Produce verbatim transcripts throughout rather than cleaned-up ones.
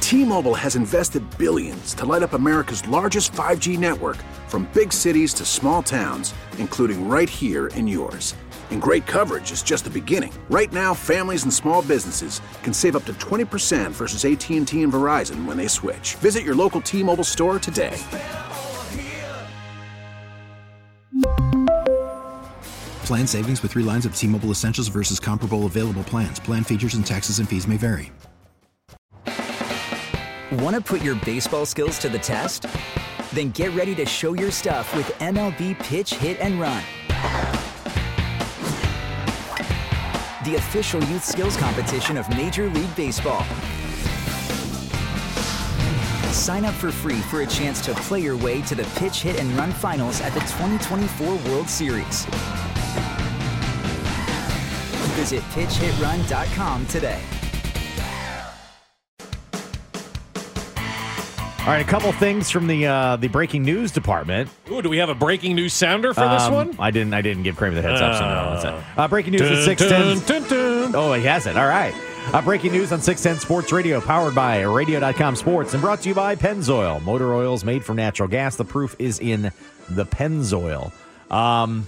T-Mobile has invested billions to light up America's largest five G network, from big cities to small towns, including right here in yours. And great coverage is just the beginning. Right now, families and small businesses can save up to twenty percent versus A T and T and Verizon when they switch. Visit your local T-Mobile store today. Plan savings with three lines of T-Mobile Essentials versus comparable available plans. Plan features and taxes and fees may vary. Want to put your baseball skills to the test? Then get ready to show your stuff with M L B Pitch, Hit, and Run. The official youth skills competition of Major League Baseball. Sign up for free for a chance to play your way to the Pitch, Hit, and Run finals at the twenty twenty-four World Series. Visit pitch hit run dot com today. All right, a couple things from the uh, the breaking news department. Ooh, do we have a breaking news sounder for um, this one? I didn't. I didn't give Kramer the heads uh, up. So no, that's it. Uh, breaking news at six ten. Oh, he has it. All right. Uh, breaking news on six ten Sports Radio, powered by radio dot com Sports, and brought to you by Pennzoil. Motor oils made from natural gas. The proof is in the Pennzoil. Um,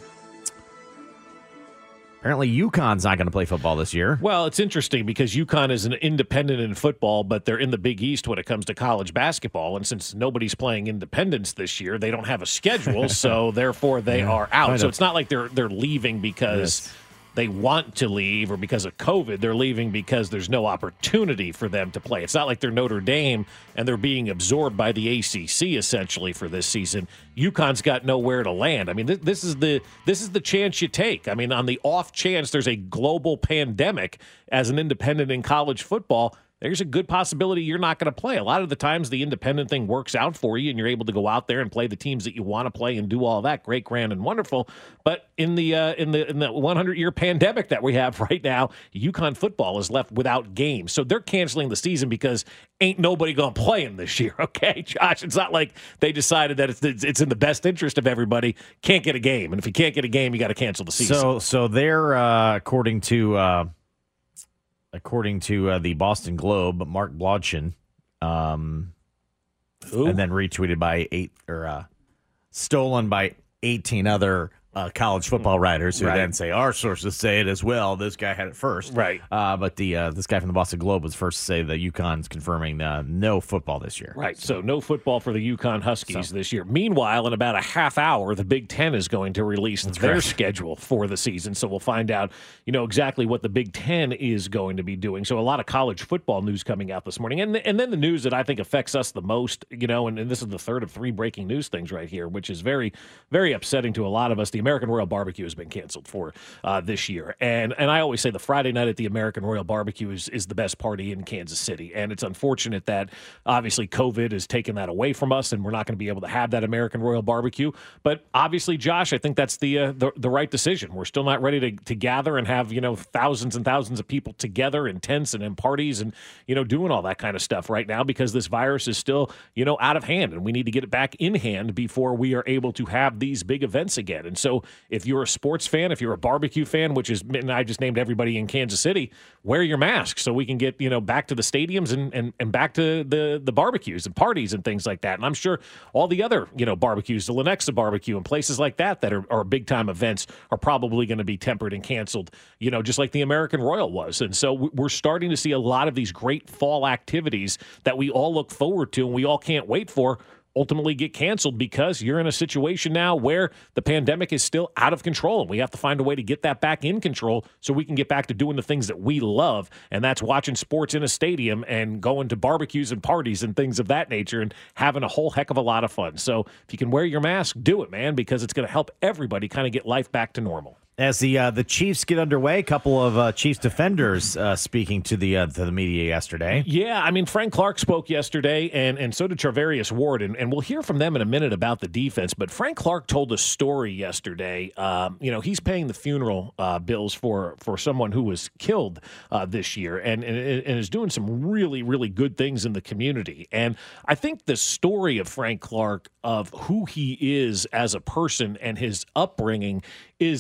Apparently, UConn's not going to play football this year. Well, it's interesting because UConn is an independent in football, but they're in the Big East when it comes to college basketball. And since nobody's playing independence this year, they don't have a schedule, so therefore they yeah, are out. So it's not like they're they're leaving because yes. they want to leave or because of COVID. They're leaving because there's no opportunity for them to play. It's not like they're Notre Dame and they're being absorbed by the A C C essentially for this season. UConn's got nowhere to land. I mean, th- this is the this is the chance you take. I mean, on the off chance there's a global pandemic as an independent in college football, there's a good possibility you're not going to play. A lot of the times the independent thing works out for you and you're able to go out there and play the teams that you want to play and do all that great, grand, and wonderful. But in the uh, in the in the hundred-year pandemic that we have right now, UConn football is left without games. So they're canceling the season because ain't nobody going to play them this year, okay, Josh? It's not like they decided that it's it's in the best interest of everybody. Can't get a game. And if you can't get a game, you got to cancel the season. So, so they're, uh, according to... Uh According to uh, the Boston Globe, Mark Blodgson, um, and then retweeted by eight or uh, stolen by eighteen other uh, college football writers who right. then say our sources say it as well. This guy had it first, right? Uh, but the uh, this guy from the Boston Globe was first to say that UConn's confirming uh, no football this year. Right. So no football for the UConn Huskies so. this year. Meanwhile, in about a half hour, the Big Ten is going to release That's their correct. schedule for the season. So we'll find out, you know, exactly what the Big Ten is going to be doing. So a lot of college football news coming out this morning, and and then the news that I think affects us the most, you know, and, and this is the third of three breaking news things right here, which is very, very upsetting to a lot of us. The American Royal Barbecue has been canceled for uh, this year. And and I always say the Friday night at the American Royal Barbecue is, is the best party in Kansas City. And it's unfortunate that obviously COVID has taken that away from us and we're not going to be able to have that American Royal Barbecue. But obviously, Josh, I think that's the uh, the, the right decision. We're still not ready to, to gather and have, you know, thousands and thousands of people together in tents and in parties and, you know, doing all that kind of stuff right now because this virus is still, you know, out of hand and we need to get it back in hand before we are able to have these big events again. And so if you're a sports fan, if you're a barbecue fan, which is, and I just named everybody in Kansas City, wear your mask so we can get, you know, back to the stadiums and, and, and back to the, the barbecues and parties and things like that. And I'm sure all the other, you know, barbecues, the Lenexa barbecue and places like that that are, are big time events are probably going to be tempered and canceled, you know, just like the American Royal was. And so we're starting to see a lot of these great fall activities that we all look forward to and we all can't wait for ultimately get canceled because you're in a situation now where the pandemic is still out of control and we have to find a way to get that back in control so we can get back to doing the things that we love, and that's watching sports in a stadium and going to barbecues and parties and things of that nature and having a whole heck of a lot of fun. So if you can wear your mask, do it, man, because it's going to help everybody kind of get life back to normal. As the uh, the Chiefs get underway, a couple of uh, Chiefs defenders uh, speaking to the uh, to the media yesterday. Yeah, I mean, Frank Clark spoke yesterday, and, and so did Charvarius Ward, and, and we'll hear from them in a minute about the defense. But Frank Clark told a story yesterday. Um, you know, he's paying the funeral uh, bills for, for someone who was killed uh, this year and, and, and is doing some really, really good things in the community. And I think the story of Frank Clark, of who he is as a person and his upbringing, is is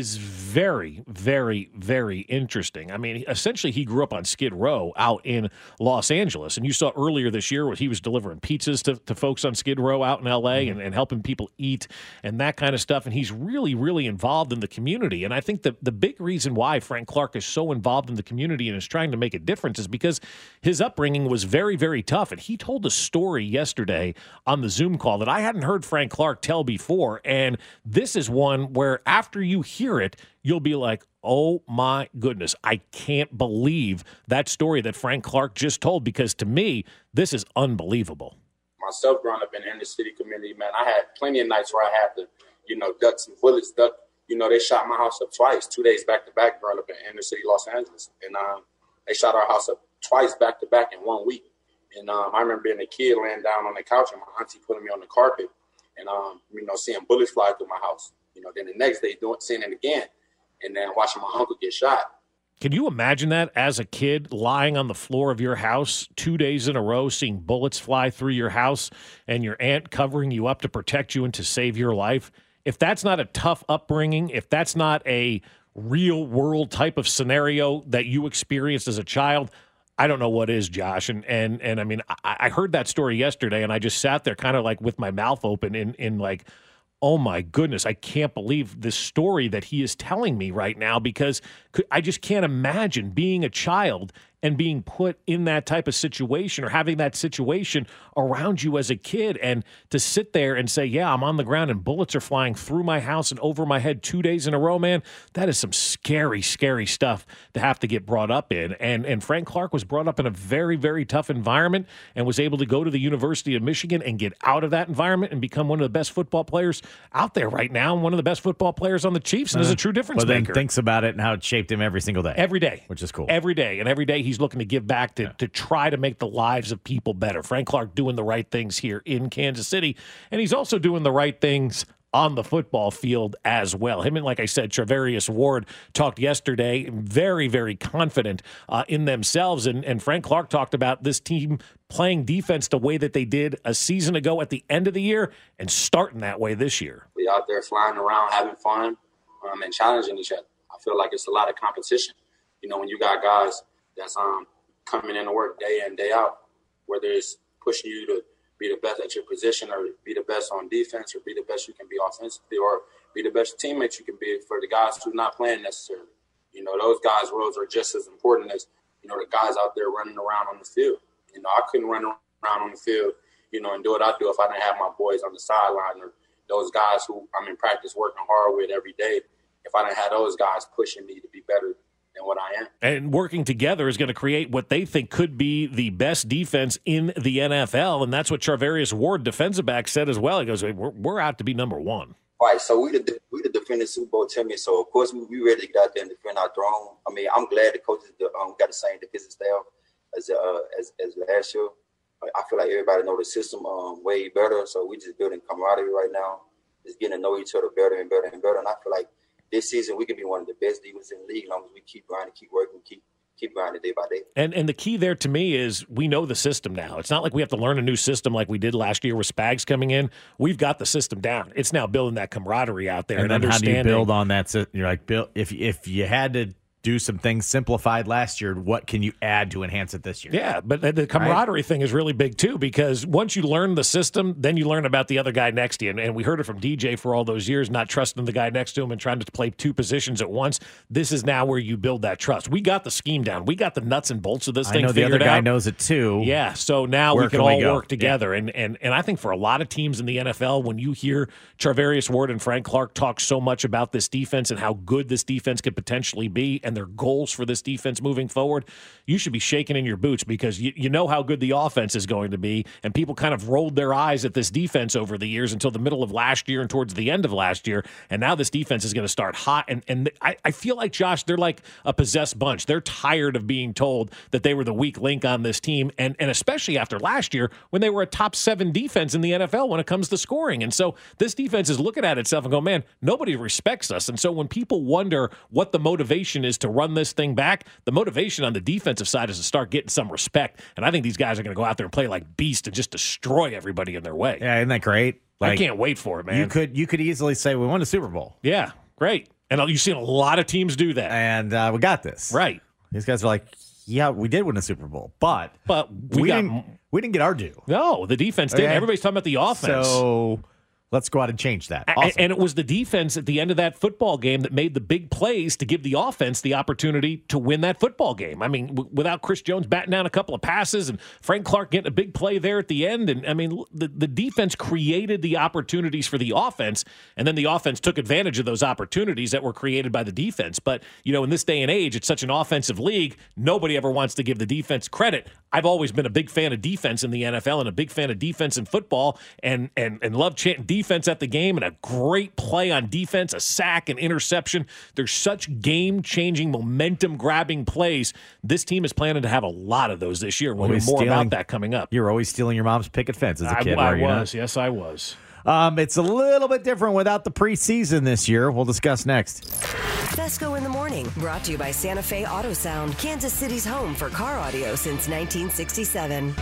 is very, very, very interesting. I mean, essentially, he grew up on Skid Row out in Los Angeles. And you saw earlier this year where he was delivering pizzas to, to folks on Skid Row out in L A mm-hmm. and, and helping people eat and that kind of stuff. And he's really, really involved in the community. And I think the, the big reason why Frank Clark is so involved in the community and is trying to make a difference is because his upbringing was very, very tough. And he told a story yesterday on the Zoom call that I hadn't heard Frank Clark tell before. And this is one where after you hear it, you'll be like, oh my goodness, I can't believe that story that Frank Clark just told, because to me, this is unbelievable. Myself growing up in the inner city community, man, I had plenty of nights where I had to, you know, duck some bullets, duck, you know, they shot my house up twice, two days back to back growing up in inner city Los Angeles. And um, they shot our house up twice back to back in one week. And um, I remember being a kid laying down on the couch and my auntie putting me on the carpet and, um, you know, seeing bullets fly through my house. You know, then the next day doing seeing it again, and then watching my uncle get shot. Can you imagine that as a kid lying on the floor of your house two days in a row, seeing bullets fly through your house and your aunt covering you up to protect you and to save your life? If that's not a tough upbringing, if that's not a real world type of scenario that you experienced as a child, I don't know what is, Josh. And and and I mean, I, I heard that story yesterday, and I just sat there kind of like with my mouth open in in like, oh my goodness, I can't believe this story that he is telling me right now, because I just can't imagine being a child and being put in that type of situation or having that situation around you as a kid, and to sit there and say, yeah, I'm on the ground and bullets are flying through my house and over my head two days in a row, man, that is some scary, scary stuff to have to get brought up in. And and Frank Clark was brought up in a very, very tough environment and was able to go to the University of Michigan and get out of that environment and become one of the best football players out there right now, and one of the best football players on the Chiefs, and uh, is a true difference but maker. Then thinks about it and how it shaped him every single day. Every day. Which is cool. Every day. And every day he's looking to give back to, yeah. to try to make the lives of people better. Frank Clark doing the right things here in Kansas City, and he's also doing the right things on the football field as well. Him and, like I said, Charvarius Ward talked yesterday, very, very confident uh, in themselves, and, and Frank Clark talked about this team playing defense the way that they did a season ago at the end of the year and starting that way this year. We out there flying around, having fun, um, and challenging each other. I feel like it's a lot of competition. You know, when you got guys that's um, coming in to work day in, day out, whether it's pushing you to be the best at your position or be the best on defense or be the best you can be offensively or be the best teammate you can be for the guys who are not playing necessarily. You know, those guys' roles are just as important as, you know, the guys out there running around on the field. You know, I couldn't run around on the field, you know, and do what I do if I didn't have my boys on the sideline or those guys who I'm in practice working hard with every day. If I didn't have those guys pushing me to be better than what I am. And working together is going to create what they think could be the best defense in the N F L, and that's what Charvarius Ward, defensive back, said as well. He goes, we're, we're out to be number one. Right, so we the we the defending Super Bowl champions, so of course we, we ready to get out there and defend our throne. I mean, I'm glad the coaches um, got the same defensive staff as uh, as as last year. I feel like everybody know the system um, way better, so we just building camaraderie right now, just getting to know each other better and better and better. And I feel like this season we can be one of the best defenses in the league as long as we keep grinding, keep working, keep keep grinding day by day. And and the key there to me is we know the system now. It's not like we have to learn a new system like we did last year with Spags coming in. We've got the system down. It's now building that camaraderie out there and, and then understanding. How do you build on that? You're like, Bill, if if you had to do some things simplified last year, what can you add to enhance it this year? Yeah, but the camaraderie right? thing is really big too, because once you learn the system, then you learn about the other guy next to you. And, and we heard it from D J for all those years, not trusting the guy next to him and trying to play two positions at once. This is now where you build that trust. We got the scheme down. We got the nuts and bolts of this I thing know figured the other guy out. knows it too. Yeah, so now where we can, can all we work together. Yeah. And, and, and I think for a lot of teams in the N F L, when you hear Charvarius Ward and Frank Clark talk so much about this defense and how good this defense could potentially be and their goals for this defense moving forward, you should be shaking in your boots, because you, you know how good the offense is going to be, and people kind of rolled their eyes at this defense over the years until the middle of last year and towards the end of last year, and now this defense is going to start hot, and, and I, I feel like, Josh, they're like a possessed bunch. They're tired of being told that they were the weak link on this team, and, and especially after last year when they were a top seven defense in the N F L when it comes to scoring, and so this defense is looking at itself and go, man, nobody respects us, and so when people wonder what the motivation is to run this thing back, the motivation on the defensive side is to start getting some respect. And I think these guys are going to go out there and play like beasts and just destroy everybody in their way. Yeah, isn't that great? Like, I can't wait for it, man. You could you could easily say we won a Super Bowl. Yeah, great. And you've seen a lot of teams do that. And uh, we got this. Right. These guys are like, yeah, we did win a Super Bowl, but but we, we got, didn't we didn't get our due. No, the defense did. Okay. Everybody's talking about the offense. So let's go out and change that. Awesome. And it was the defense at the end of that football game that made the big plays to give the offense the opportunity to win that football game. I mean, w- without Chris Jones batting down a couple of passes and Frank Clark getting a big play there at the end. And I mean, the, the defense created the opportunities for the offense, and then the offense took advantage of those opportunities that were created by the defense. But, you know, in this day and age, it's such an offensive league, nobody ever wants to give the defense credit. I've always been a big fan of defense in the N F L and a big fan of defense in football, and and and love chanting defense at the game, and a great play on defense, a sack, an interception. There's such game-changing, momentum-grabbing plays. This team is planning to have a lot of those this year. We'll hear more stealing, about that coming up. You were always stealing your mom's picket fence as a kid. I, I were you was. not? Yes, I was. Um, it's a little bit different without the preseason this year. We'll discuss next. Fesco in the Morning, brought to you by Santa Fe Auto Sound, Kansas City's home for car audio since nineteen sixty-seven.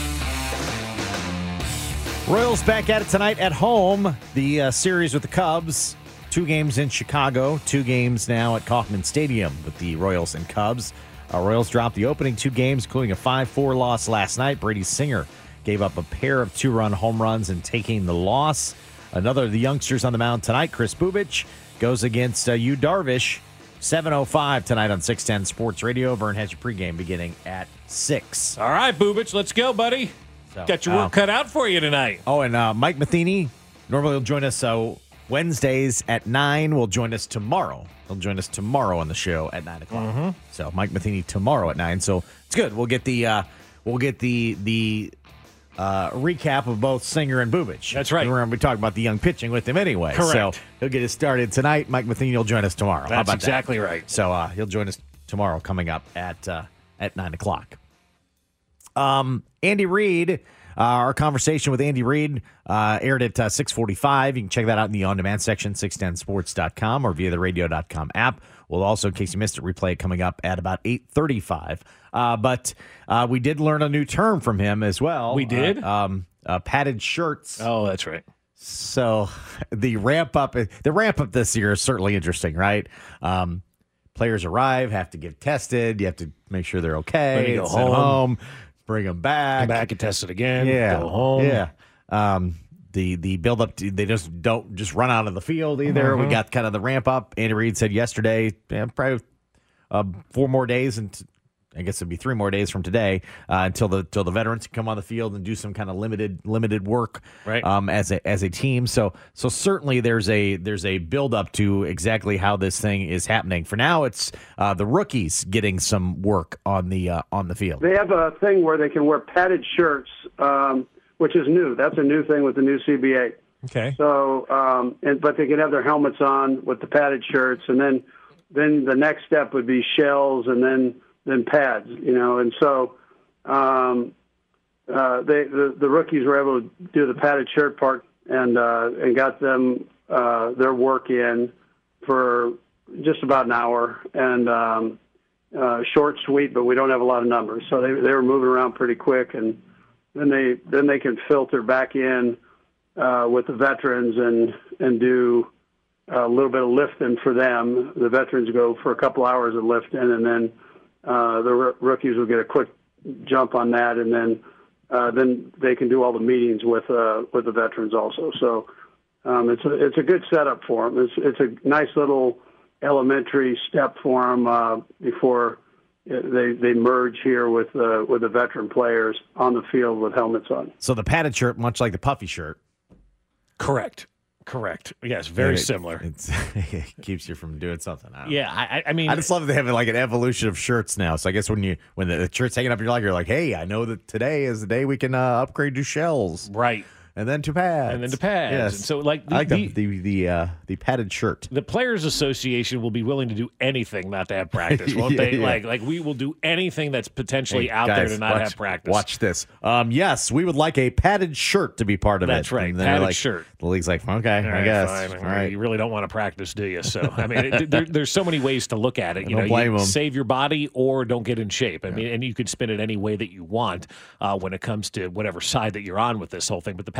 Royals back at it tonight at home. The uh, series with the Cubs. Two games in Chicago, two games now at Kauffman Stadium with the Royals and Cubs. Uh, Royals dropped the opening two games, including a five four loss last night. Brady Singer gave up a pair of two-run home runs in taking the loss. Another of the youngsters on the mound tonight, Chris Bubich, goes against uh, Yu Darvish. seven oh five tonight on six ten Sports Radio. Vern has your pregame beginning at six. All right, Bubich, let's go, buddy. So, Got your work uh, cut out for you tonight. Oh, and uh, Mike Matheny normally will join us uh, Wednesdays at nine. Will join us tomorrow. He'll join us tomorrow on the show at nine o'clock. Mm-hmm. So Mike Matheny tomorrow at nine. So it's good. We'll get the uh, we'll get the the uh, recap of both Singer and Bubich. That's right. We're going to be talking about the young pitching with him anyway. Correct. So he'll get it started tonight. Mike Matheny will join us tomorrow. How That's about exactly that? right. So uh, he'll join us tomorrow, coming up at uh, at nine o'clock. Um, Andy Reid. Uh, our conversation with Andy Reid uh, aired at uh, six forty-five. You can check that out in the on-demand section, six ten sports dot com or via the radio dot com app. We'll also, in case you missed it, replay it coming up at about eight thirty-five. Uh, but uh, we did learn a new term from him as well. We did? Uh, um, uh, padded shirts. Oh, that's right. So the ramp up, the ramp up this year is certainly interesting, right? Um, players arrive, have to get tested. You have to make sure they're okay. Go send home. home. Bring them back. Come back and test it again. Yeah. Go home. Yeah. Um, the the build up, to, they just don't just run out of the field either. Mm-hmm. We got kind of the ramp up. Andy Reid said yesterday, yeah, probably uh, four more days, and I guess it'd be three more days from today uh, until the until the veterans can come on the field and do some kind of limited limited work, right. um, as a as a team. So so certainly there's a there's a build up to exactly how this thing is happening. For now, it's uh, the rookies getting some work on the uh, on the field. They have a thing where they can wear padded shirts, um, which is new. That's a new thing with the new C B A. Okay. So, um, and but they can have their helmets on with the padded shirts, and then then the next step would be shells, and then then pads. You know, and so um, uh, they the, the rookies were able to do the padded shirt part, and uh, and got them uh, their work in for just about an hour, and um, uh, short, sweet, but we don't have a lot of numbers, so they they were moving around pretty quick, and then they then they can filter back in uh, with the veterans and and do a little bit of lifting for them. The veterans go for a couple hours of lifting, and then uh, the r- rookies will get a quick jump on that, and then uh, then they can do all the meetings with uh, with the veterans also. So um, it's a it's a good setup for them. It's it's a nice little elementary step for them uh, before they they merge here with uh, with the veteran players on the field with helmets on. So the padded shirt, much like the puffy shirt. Correct. Correct. Yes, very it, similar. It's, it keeps you from doing something. I don't yeah, know. I, I mean, I just love that they have like an evolution of shirts now. So I guess when you when the, the shirt's hanging up your leg, you're like, hey, I know that today is the day we can uh, upgrade to shells, right? And then to pads, And then to pads. Yes. And so, like, the, I like the, the the the, uh, the padded shirt. The Players Association will be willing to do anything not to have practice, won't yeah, they? yeah. Like, like we will do anything that's potentially Hey, out guys, there to not watch, have practice. Watch this. Um, yes, we would like a padded shirt to be part of That's it. right, And then padded they're like, shirt. The league's like, okay, All I right, guess. fine. All right. You really don't want to practice, do you? So, I mean, it, there, there's so many ways to look at it. You Don't know, blame you 'em. save your body or don't get in shape. I mean, and you can spin it any way that you want uh, when it comes to whatever side that you're on with this whole thing. But the padded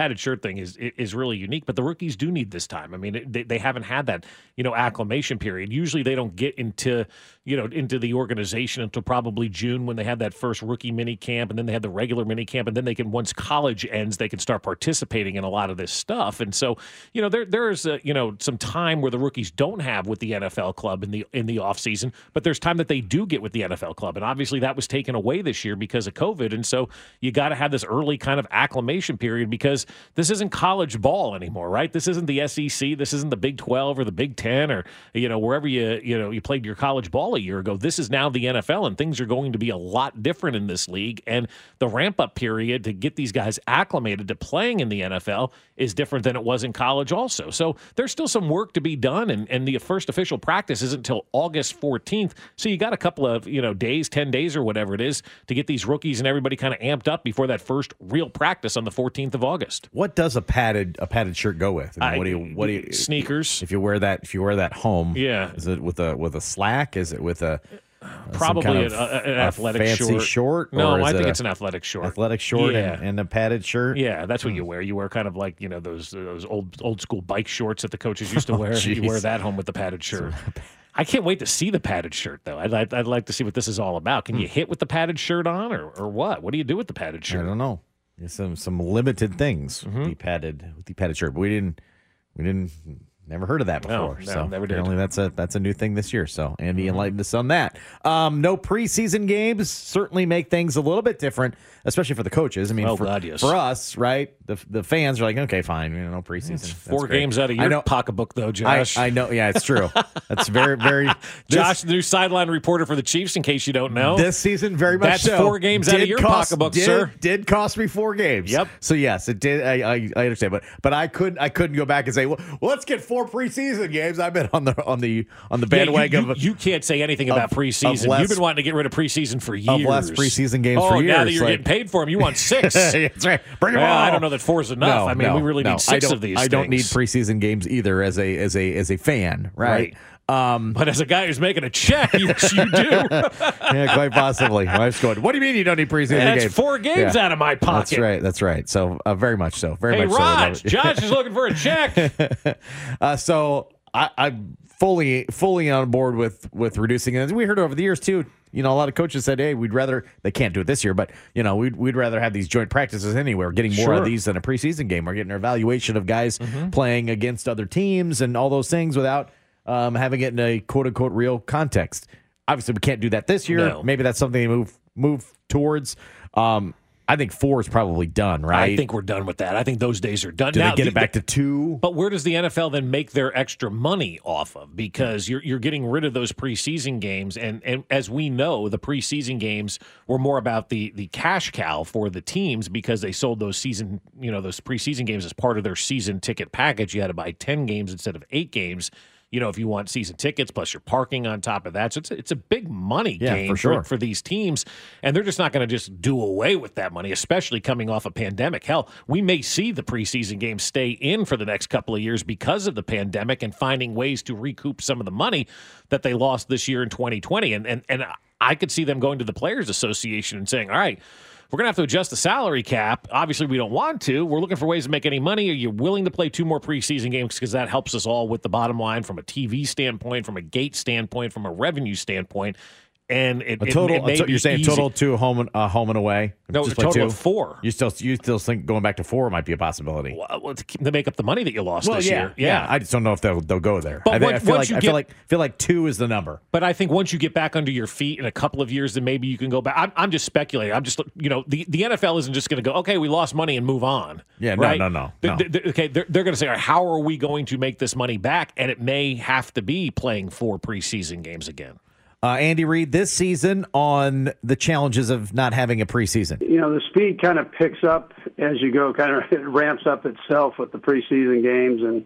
padded shirt thing is is really unique, but the rookies do need this time. I mean, they, they haven't had that, you know, acclimation period. Usually they don't get into, you know, into the organization until probably June when they have that first rookie mini camp, and then they have the regular mini camp, and then they can, once college ends, they can start participating in a lot of this stuff. And so, you know, there there's a, you know, some time where the rookies don't have with the N F L club in the in the offseason, but there's time that they do get with the N F L club. And obviously that was taken away this year because of COVID. And so you got to have this early kind of acclimation period, because this isn't college ball anymore, right? This isn't the S E C, this isn't the Big twelve or the Big ten, or, you know, wherever you, you know, you played your college ball a year ago. This is now the N F L, and things are going to be a lot different in this league. And the ramp up period to get these guys acclimated to playing in the N F L is different than it was in college also. So there's still some work to be done, and, and the first official practice isn't until August fourteenth. So you got a couple of, you know, days, ten days or whatever it is, to get these rookies and everybody kind of amped up before that first real practice on the fourteenth of August. What does a padded a padded shirt go with? I mean, I, what do you what do you sneakers? If you wear that if you wear that home, yeah, is it with a with a slack? Is it with a uh, probably kind an, of, uh, an a athletic fancy short? short No, or is I it think a it's an athletic short. Athletic short yeah. and, and a padded shirt. Yeah, that's what you wear. You wear kind of like, you know, those those old old school bike shorts that the coaches used to wear. Oh, you wear that home with the padded shirt. I can't wait to see the padded shirt, though. I'd, I'd, I'd like to see what this is all about. Can you hit with the padded shirt on, or, or what? What do you do with the padded shirt? I don't know. There's some some limited things Mm-hmm. with the padded with the padded shirt, but we didn't we didn't never heard of that No, before. no, so never did. apparently that's a that's a new thing this year. So Andy enlightened us on that. Um, no preseason games certainly make things a little bit different, especially for the coaches. I mean, Oh, for, God, yes. for us, right? The the fans are like, okay, fine, you know, no preseason. That's Four great. games out of I your know, pocketbook, though, I, Josh. I know. Yeah, it's true. That's very very. Josh, the new sideline reporter for the Chiefs, in case you don't know. This season, very much That's so. four games out of Did your cost, pocketbook, did, sir. Did cost me four games. Yep. So yes, it did. I, I, I understand, but but I couldn't I couldn't go back and say, well, well let's get four preseason games. I've been on the on the on the Yeah, bandwagon you, of you, you can't say anything of- about of preseason. less- You've been wanting to get rid of preseason for years. of less preseason games oh, for years. now that you're like- getting paid for them, you want six. That's right. Bring them Well, all. I don't know that four is enough. No, I mean, no, we really no. need six I don't, of these I don't need things. preseason games either as a as a as a fan, right? Um, But as a guy who's making a check, yes, you do. yeah, quite possibly. My wife's going, what do you mean you don't need preseason That's games? four games Yeah. out of my pocket. That's right. That's right. So uh, very much so. Very Hey, much Raj, so. Josh is looking for a check. uh, so I, I'm fully fully on board with with reducing it. We heard over the years too. You know, a lot of coaches said, "Hey, we'd rather they can't do it this year, but you know, we'd we'd rather have these joint practices anyway. We're getting more Sure. of these than a preseason game. We're getting an evaluation of guys Mm-hmm. playing against other teams and all those things without um, having it in a quote unquote real context. Obviously, we can't do that this year. No. Maybe that's something to move move towards. Um, I think four is probably done, right? I think we're done with that. I think those days are done. Do now, they get the- it back to two? But where does the N F L then make their extra money off of? Because you're you're getting rid of those preseason games, and and as we know, the preseason games were more about the the cash cow for the teams because they sold those season you know those preseason games as part of their season ticket package. You had to buy ten games instead of eight games. You know, if you want season tickets plus your parking on top of that. So it's a, it's a big money Yeah, game for sure. for these teams. And they're just not going to just do away with that money, especially coming off a pandemic. Hell, we may see the preseason games stay in for the next couple of years because of the pandemic and finding ways to recoup some of the money that they lost this year in twenty twenty. And and, and I could see them going to the Players Association and saying, all right, we're going to have to adjust the salary cap. Obviously, we don't want to. We're looking for ways to make any money. Are you willing to play two more preseason games? Because that helps us all with the bottom line from a T V standpoint, from a gate standpoint, from a revenue standpoint. And it, A it- total. it, may a to- be you're saying easy. total two home and uh, home and away. No, Just a play total two? of four. You still you still think going back to four might be a possibility. Well, well, to, keep, to make up the money that you lost Well, this yeah, year. yeah, I just don't know if they'll they'll go there. But I, think, once- I feel once like you I get- feel like feel like two is the number. But I think once you get back under your feet in a couple of years, then maybe you can go back. I'm, I'm just speculating. I'm just, you know, the, the N F L isn't just going to go, okay, we lost money and move on. Yeah, no, right? no, no, They're- no. they're- okay, they're, they're going to say, all right, how are we going to make this money back? And it may have to be playing four preseason games again. Uh, Andy Reid this season on the challenges of not having a preseason. You know, the speed kind of picks up as you go, kind of it ramps up itself with the preseason games and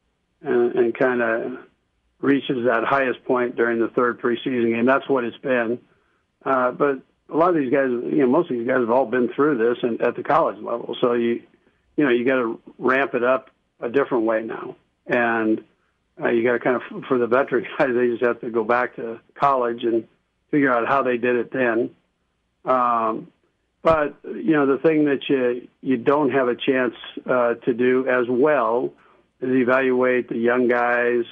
and, and kind of reaches that highest point during the third preseason game. That's what it's been. Uh, but a lot of these guys, you know, most of these guys have all been through this and at the college level. So you, you know, you got to ramp it up a different way now. And uh, you got to kind of, for the veteran guys, they just have to go back to college and figure out how they did it then. Um, but you know, the thing that you you don't have a chance uh, to do as well is evaluate the young guys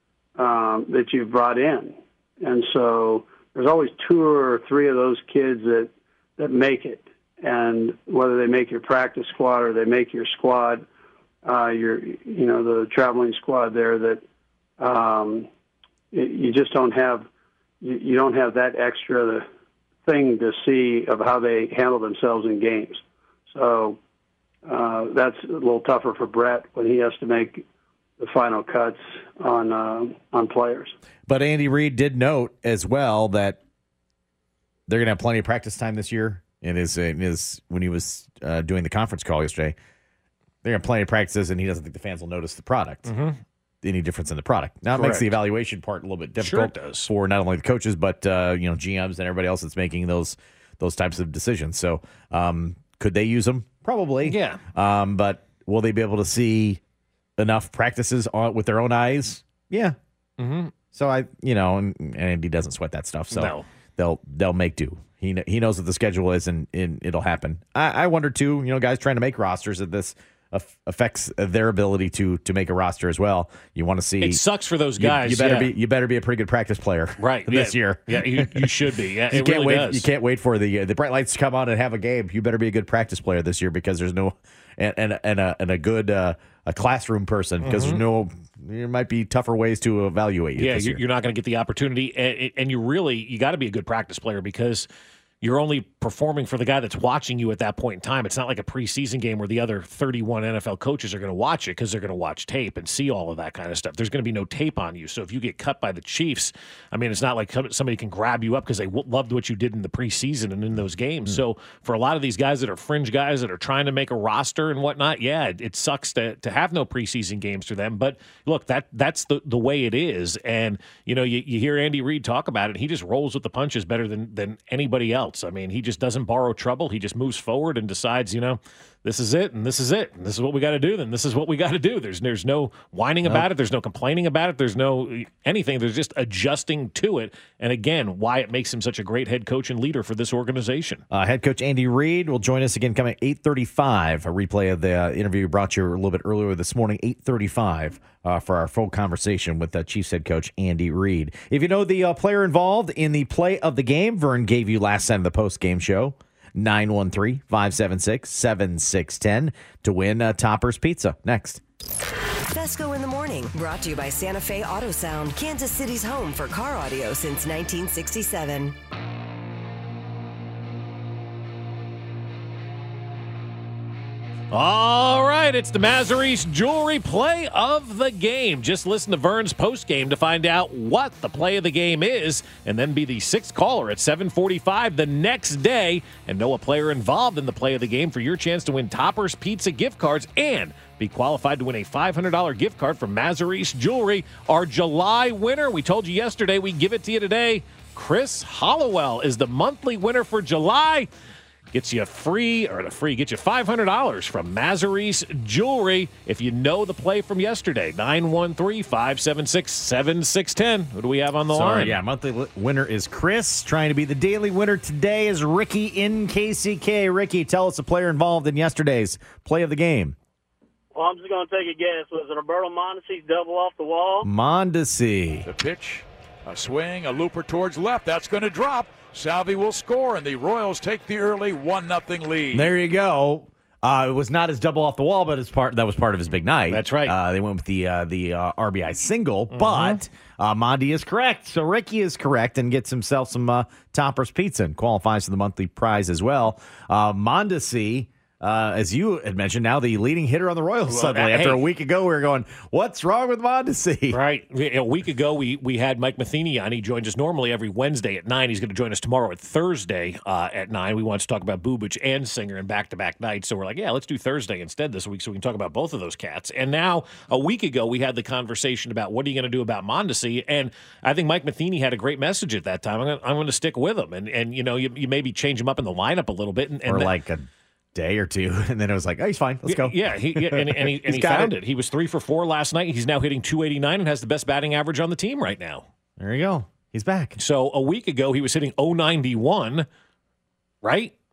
um, that you've brought in, and so there's always two or three of those kids that that make it, and whether they make your practice squad or they make your squad, uh, your you know the traveling squad there, that um, you just don't have you, you don't have that extra thing to see of how they handle themselves in games. So uh, that's a little tougher for Brett when he has to make the final cuts on uh, on players. But Andy Reid did note as well that they're going to have plenty of practice time this year. In his, in his when he was uh, doing the conference call yesterday, they're going to have plenty of practices, and he doesn't think the fans will notice the product. Mm-hmm. Any difference in the product. Now, it Correct. makes the evaluation part a little bit Sure it difficult does. for not only the coaches, but uh, you know, G Ms and everybody else that's making those those types of decisions. So um, could they use them? Probably. Yeah. Um, but will they be able to see enough practices on, with their own eyes? Yeah. Mm-hmm. So I, you know, and, and he doesn't sweat that stuff. So No. they'll they'll make do. He kn- he knows what the schedule is, and, and it'll happen. I, I wonder too. You know, guys trying to make rosters, that this aff- affects their ability to to make a roster as well. You want to see. It sucks for those you- guys. You, better yeah. be you better be a pretty good practice player, right this yeah. year. Yeah, you, you should be. Yeah, You it can't really wait. does. You can't wait for the uh, the bright lights to come on and have a game. You better be a good practice player this year, because there's no and and, and a and a good uh, a classroom person, because Mhm. there's no there might be tougher ways to evaluate you. Yeah, this you're, year. you're not going to get the opportunity, and, and you really you got to be a good practice player, because you're only performing for the guy that's watching you at that point in time. It's not like a preseason game where the other thirty-one N F L coaches are going to watch it, because they're going to watch tape and see all of that kind of stuff. There's going to be no tape on you. So if you get cut by the Chiefs, I mean, it's not like somebody can grab you up because they w- loved what you did in the preseason and in those games. Mm. So for a lot of these guys that are fringe guys that are trying to make a roster and whatnot, yeah, it, it sucks to, to have no preseason games for them. But look, that that's the, the way it is. And, you know, you, you hear Andy Reid talk about it. He just rolls with the punches better than, than anybody else. I mean, he just doesn't borrow trouble. He just moves forward and decides, you know, this is it, and this is it, and this is what we got to do. Then this is what we got to do. There's there's no whining about it. There's no complaining about it. There's no anything. There's just adjusting to it. And again, why it makes him such a great head coach and leader for this organization. Uh, head coach Andy Reid will join us again coming at eight thirty-five. A replay of the uh, interview brought you a little bit earlier this morning, eight thirty-five, uh, for our full conversation with uh, Chiefs head coach Andy Reid. If you know the uh, player involved in the play of the game, Vern gave you last night of the post-game show. nine one three, five seven six, seven six one zero to win uh, Topper's Pizza. Next. Fesco in the Morning, brought to you by Santa Fe Auto Sound, Kansas City's home for car audio since nineteen sixty-seven. All right, it's the Mazzarese Jewelry play of the game. Just listen to Vern's postgame to find out what the play of the game is, and then be the sixth caller at seven forty-five the next day and know a player involved in the play of the game for your chance to win Topper's Pizza gift cards and be qualified to win a five hundred dollars gift card from Mazzarese Jewelry. Our July winner, we told you yesterday, we give it to you today. Chris Hollowell is the monthly winner for July. Gets you free, or the free, get you five hundred dollars from Mazzarese Jewelry if you know the play from yesterday. nine one three, five seven six, seven six one zero. Who do we have on the Sorry, line? yeah, monthly li- winner is Chris. Trying to be the daily winner today is Ricky in K C K. Ricky, tell us the player involved in yesterday's play of the game. Well, I'm just going to take a guess. Was it Roberto Mondesi's double off the wall? Mondesi. The pitch, a swing, a looper towards left. That's going to drop. Salvi will score, and the Royals take the early one nothing lead. There you go. Uh, it was not his double off the wall, but it's part that was part of his big night. That's right. Uh, they went with the uh, the uh, R B I single, mm-hmm. but uh, Mondi is correct. So Ricky is correct and gets himself some uh, Topper's Pizza and qualifies for the monthly prize as well. Uh, Mondesi, uh, as you had mentioned, now the leading hitter on the Royals Well, suddenly. uh, After hey. a week ago, we were going, what's wrong with Mondesi? Right. A week ago, we we had Mike Matheny on. He joins us normally every Wednesday at nine. He's going to join us tomorrow at Thursday uh, at nine. We want to talk about Bubic and Singer in back-to-back nights. So we're like, yeah, let's do Thursday instead this week so we can talk about both of those cats. And now, a week ago, we had the conversation about what are you going to do about Mondesi. And I think Mike Matheny had a great message at that time. I'm going to, I'm going to stick with him. And, and you know, you, you maybe change him up in the lineup a little bit. And, and or that, like a day or two, and then it was like, oh, he's fine. Let's go. Yeah, he, yeah and, and he, and he found it. it. He was three for four last night. He's now hitting two eighty-nine and has the best batting average on the team right now. There you go. He's back. So a week ago, he was hitting oh ninety-one, right?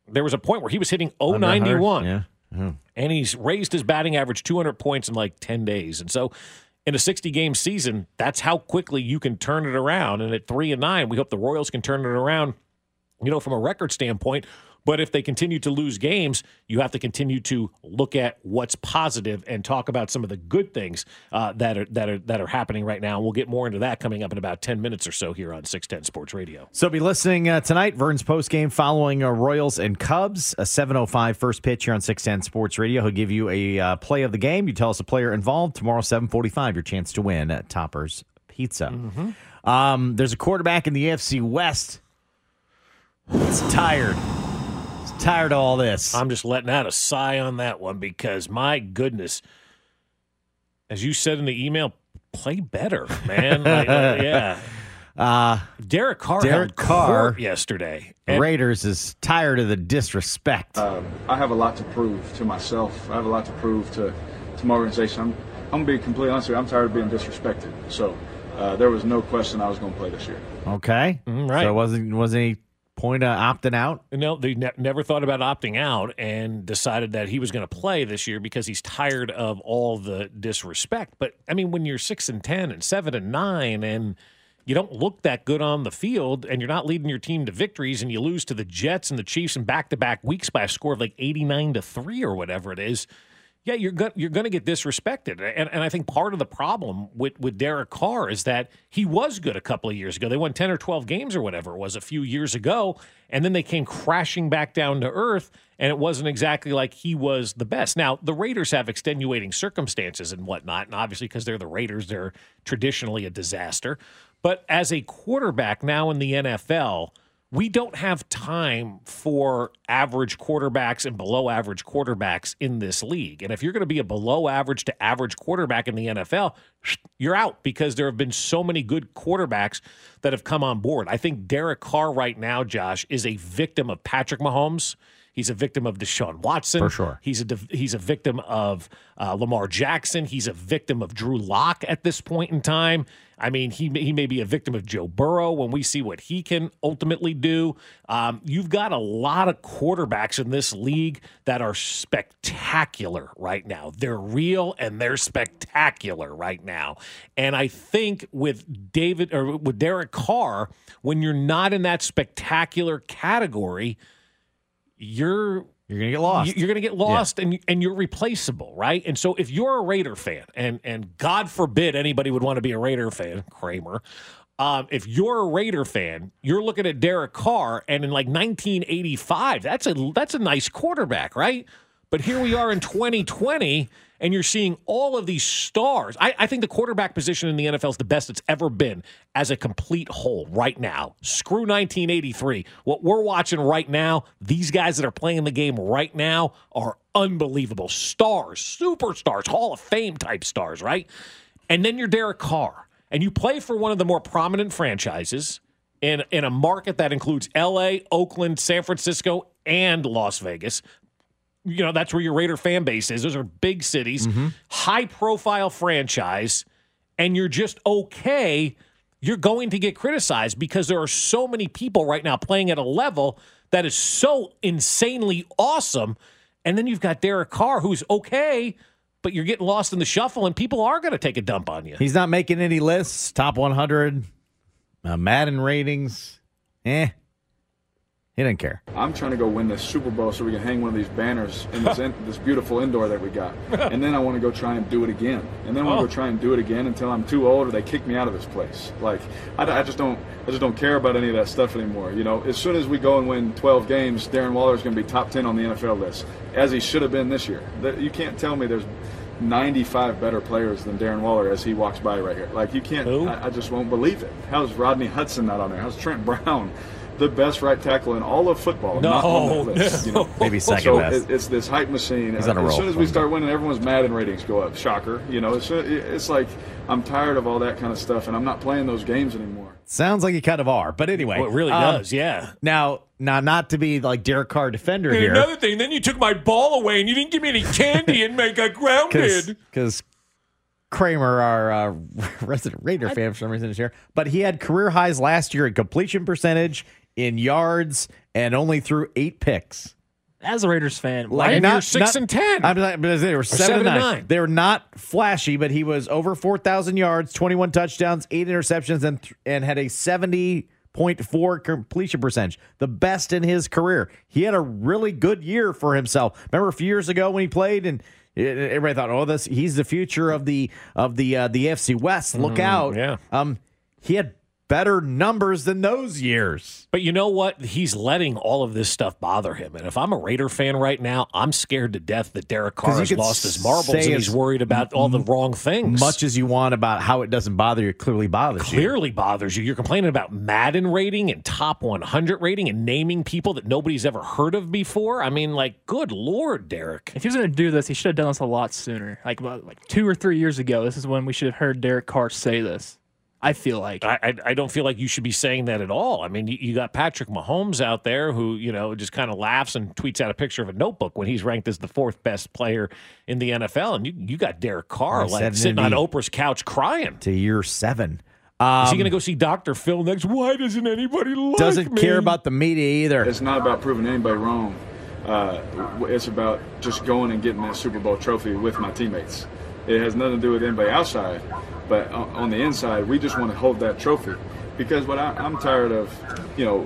there was a point where he was hitting oh ninety-one. Yeah. Mm-hmm. And he's raised his batting average two hundred points in like ten days. And so in a sixty-game season, that's how quickly you can turn it around. And at three and nine, we hope the Royals can turn it around, you know, from a record standpoint. But if they continue to lose games, you have to continue to look at what's positive and talk about some of the good things uh, that are that are that are happening right now. And we'll get more into that coming up in about ten minutes or so here on six ten Sports Radio. So be listening uh, tonight, Vern's postgame following uh, Royals and Cubs, a seven oh five first pitch here on six ten Sports Radio. He'll give you a uh, play of the game. You tell us a player involved. Tomorrow, seven forty-five, your chance to win at Topper's Pizza. Mm-hmm. Um, there's a quarterback in the A F C West that's tired. Tired of all this. I'm just letting out a sigh on that one because, my goodness, as you said in the email, play better, man. like, like, yeah. Uh, Derek Carr Derek held Carr court yesterday. The Raiders is tired of the disrespect. Um, I have a lot to prove to myself. I have a lot to prove to, to my organization. I'm, I'm going to be completely honest with you. I'm tired of being disrespected. So uh, there was no question I was going to play this year. Okay. Mm, right. So it wasn't, wasn't any point of opting out? No, they ne- never thought about opting out and decided that he was going to play this year because he's tired of all the disrespect. But, I mean, when you're six and ten and seven and nine and you don't look that good on the field and you're not leading your team to victories and you lose to the Jets and the Chiefs in back-to-back weeks by a score of like eighty-nine to three or whatever it is, yeah, you're go- you're going to get disrespected. And, and I think part of the problem with, with Derek Carr is that he was good a couple of years ago. They won ten or twelve games or whatever it was a few years ago, and then they came crashing back down to earth, and it wasn't exactly like he was the best. Now, the Raiders have extenuating circumstances and whatnot, and obviously because they're the Raiders, they're traditionally a disaster. But as a quarterback now in the N F L, we don't have time for average quarterbacks and below average quarterbacks in this league. And if you're going to be a below average to average quarterback in the N F L, you're out because there have been so many good quarterbacks that have come on board. I think Derek Carr right now, Josh, is a victim of Patrick Mahomes. He's a victim of Deshaun Watson. For sure. He's a he's a victim of uh, Lamar Jackson. He's a victim of Drew Lock at this point in time. I mean, he he may be a victim of Joe Burrow when we see what he can ultimately do. Um, you've got a lot of quarterbacks in this league that are spectacular right now. They're real and they're spectacular right now. And I think with David or with Derek Carr, when you're not in that spectacular category, you're You're going to get lost. You're going to get lost, yeah. and and you're replaceable, right? And so if you're a Raider fan, and and God forbid anybody would want to be a Raider fan, Kramer, um, if you're a Raider fan, you're looking at Derek Carr, and in like nineteen eighty-five, that's a that's a nice quarterback, right? But here we are in twenty twenty, and you're seeing all of these stars. I, I think the quarterback position in the N F L is the best it's ever been as a complete whole right now. Screw nineteen eighty-three. What we're watching right now, these guys that are playing the game right now are unbelievable stars, superstars, Hall of Fame type stars, right? And then you're Derek Carr, and you play for one of the more prominent franchises in, in a market that includes L A, Oakland, San Francisco, and Las Vegas. You know, that's where your Raider fan base is. Those are big cities, mm-hmm. high-profile franchise, and you're just okay. You're going to get criticized because there are so many people right now playing at a level that is so insanely awesome. And then you've got Derek Carr, who's okay, but you're getting lost in the shuffle, and people are going to take a dump on you. He's not making any lists, top one hundred, uh, Madden ratings, eh. He didn't care. I'm trying to go win this Super Bowl so we can hang one of these banners in this in, this beautiful indoor that we got. And then I want to go try and do it again. And then I want to oh. go try and do it again until I'm too old or they kick me out of this place. Like, I, I just don't I just don't care about any of that stuff anymore. You know, as soon as we go and win twelve games, Darren Waller is going to be top ten on the N F L list, as he should have been this year. You can't tell me there's ninety-five better players than Darren Waller as he walks by right here. Like, you can't, I, I just won't believe it. How's Rodney Hudson not on there? How's Trent Brown? The best right tackle in all of football. No, not on that list, you know? Maybe second so best. It, it's this hype machine. He's on a as roll. soon as we start winning, everyone's Madden ratings go up. Shocker. You know, it's, it's like I'm tired of all that kind of stuff, and I'm not playing those games anymore. Sounds like you kind of are, but anyway, well, it really um, does. Yeah. Now, now, not to be like Derek Carr defender and here. Another thing, then you took my ball away, and you didn't give me any candy, and I got grounded. Because Kramer, our uh, resident Raider fan, for some reason is here, but he had career highs last year in completion percentage, in yards, and only threw eight picks. as a Raiders fan, Like and not you're six not- and ten. I'm like, but they were seven, seven and and nine. nine. They were not flashy, but he was over four thousand yards, twenty-one touchdowns, eight interceptions, and th- and had a seventy point four completion percentage, the best in his career. He had a really good year for himself. Remember a few years ago when he played, and everybody thought, "Oh, this he's the future of the of the uh, the A F C West. Look Mm, out!" yeah. Um, he had better numbers than those years. But you know what? He's letting all of this stuff bother him. And if I'm a Raider fan right now, I'm scared to death that Derek Carr you has could lost his marbles say and he's as worried about all the wrong things. Much as you want about how it doesn't bother you, it clearly bothers you. Clearly bothers you. You're complaining about Madden rating and top one hundred rating and naming people that nobody's ever heard of before. I mean, like, good Lord, Derek. If he was going to do this, he should have done this a lot sooner. Like about like two or three years ago, this is when we should have heard Derek Carr say this. I feel like I, I I don't feel like you should be saying that at all. I mean, you, you got Patrick Mahomes out there who, you know, just kind of laughs and tweets out a picture of a notebook when he's ranked as the fourth best player in the N F L. And you, you got Derek Carr I like said sitting on maybe Oprah's couch crying. To year seven. Um, Is he going to go see Doctor Phil next? Why doesn't anybody like doesn't me? care about the media either. It's not about proving anybody wrong. Uh, it's about just going and getting that Super Bowl trophy with my teammates. It has nothing to do with anybody outside. But on the inside, we just want to hold that trophy, because what I, I'm tired of, you know,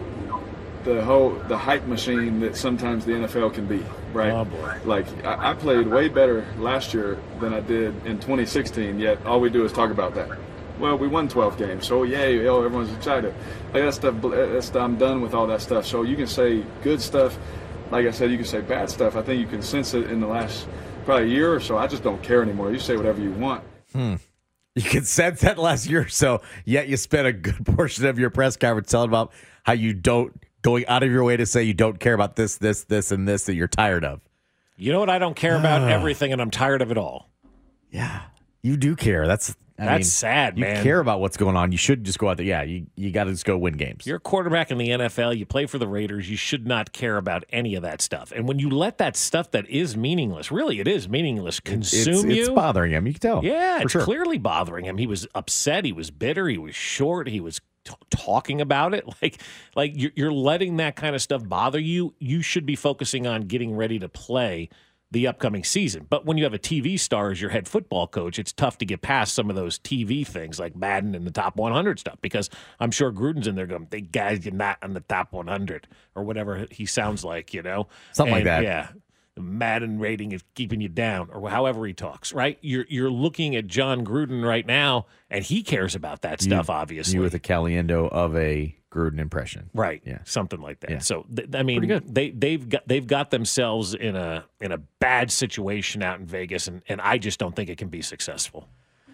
the whole the hype machine that sometimes the N F L can be, right? Oh, boy. Like I, I played way better last year than I did in twenty sixteen. Yet all we do is talk about that. Well, we won twelve games, so yay! Oh, everyone's excited. Like that stuff. That's, I'm done with all that stuff. So you can say good stuff, like I said, you can say bad stuff. I think you can sense it in the last probably year or so. I just don't care anymore. You say whatever you want. Hmm. You can sense that last year or so, yet you spent a good portion of your press conference telling about how you don't, going out of your way to say you don't care about this, this, this, and this that you're tired of. You know what? I don't care about everything, and I'm tired of it all. Yeah, you do care. That's I That's mean, sad, you man. You care about what's going on. You should just go out there. Yeah, you, you got to just go win games. You're a quarterback in the N F L. You play for the Raiders. You should not care about any of that stuff. And when you let that stuff that is meaningless, really it is meaningless, consume it's, you. It's bothering him. You can tell. Yeah, for it's sure. clearly bothering him. He was upset. He was bitter. He was short. He was t- talking about it. Like, like you're, you're letting that kind of stuff bother you. You should be focusing on getting ready to play the upcoming season. But when you have a T V star as your head football coach, it's tough to get past some of those T V things like Madden and the top one hundred stuff, because I'm sure Gruden's in there going, "They guys, you're not on the top one hundred," or whatever he sounds like, you know? Something And, like that. Yeah. The Madden rating is keeping you down, or however he talks, right? You're you're looking at John Gruden right now, and he cares about that stuff, you, obviously. You with a Caliendo of a Gruden impression. Right. Yeah. Something like that. Yeah. So th- I mean, they they've got they've got themselves in a in a bad situation out in Vegas, and, and I just don't think it can be successful.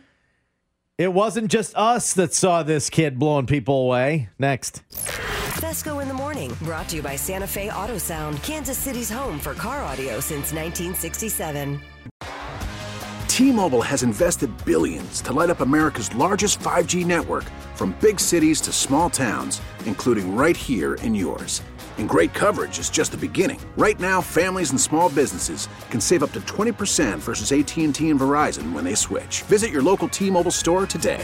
It wasn't just us that saw this kid blowing people away. Next. Fesco in the Morning, brought to you by Santa Fe Auto Sound, Kansas City's home for car audio since nineteen sixty-seven. T-Mobile has invested billions to light up America's largest five G network, from big cities to small towns, including right here in yours. And great coverage is just the beginning. Right now, families and small businesses can save up to twenty percent versus A T and T and Verizon when they switch. Visit your local T-Mobile store today.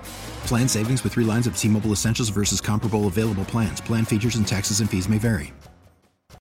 Plan savings with three lines of T-Mobile Essentials versus comparable available plans. Plan features and taxes and fees may vary.